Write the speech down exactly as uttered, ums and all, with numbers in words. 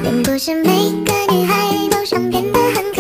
并不是每个女孩都想变得很